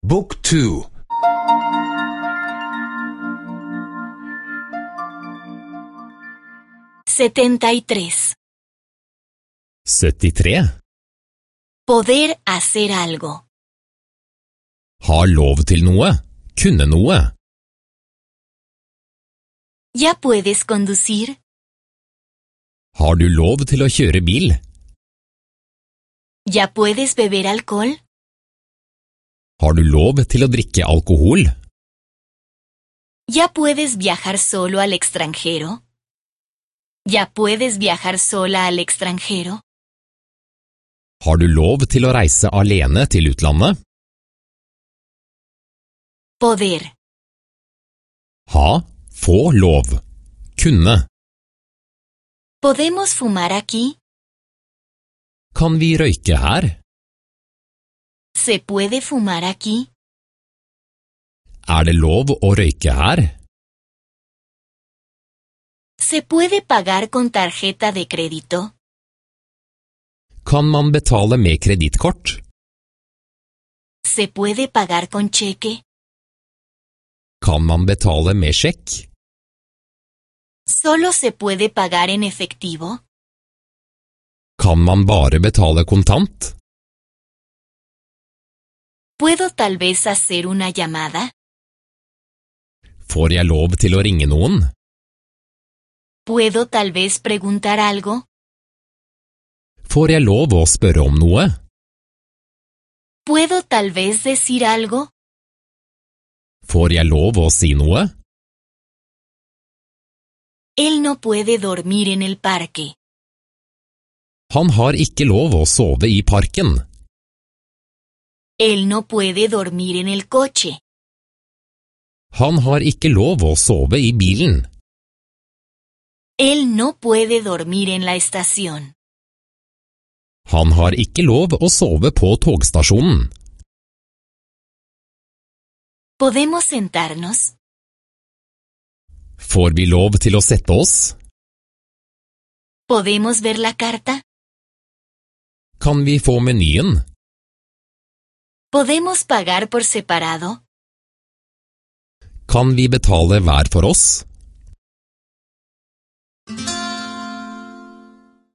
Book 2. 73. 73. Poder hacer algo. Ha lov til noe. Kunne noe. ¿Ya puedes conducir? Har du lov til å kjøre bil? ¿Ya puedes beber alcohol? Har du lov til å drikke alkohol? ¿Ya puedes viajar solo al extranjero? ¿Ya puedes viajar sola al extranjero? Har du lov til å reise alene til utlandet? Poder. Ha, få lov. Kunne. ¿Podemos fumar aquí? Kan vi røyke her? ¿Se puede fumar aquí? Er det lov å røyke her? ¿Se puede pagar con tarjeta de crédito? Kan man betale med kredittkort? ¿Se puede pagar con cheque? Kan man betale med sjekk? ¿Solo se puede pagar en efectivo? Kan man bare betale kontant? ¿Puedo tal vez hacer una llamada? Får jeg lov til å ringe noen? ¿Puedo tal vez preguntar algo? Får jeg lov å spørre om noe? ¿Puedo tal vez decir algo? Får jeg lov å si noe? Él no puede dormir en el parque. Han har ikke lov å sove i parken. Él no puede dormir en el coche. Han har ikke lov å sove i bilen. Él no puede dormir en la estación. Han har ikke lov å sove på togstasjonen. ¿Podemos sentarnos? Får vi lov til å sette oss? ¿Podemos ver la carta? Kan vi få menyen? ¿Podemos pagar por separado? Kan vi betale hver for oss?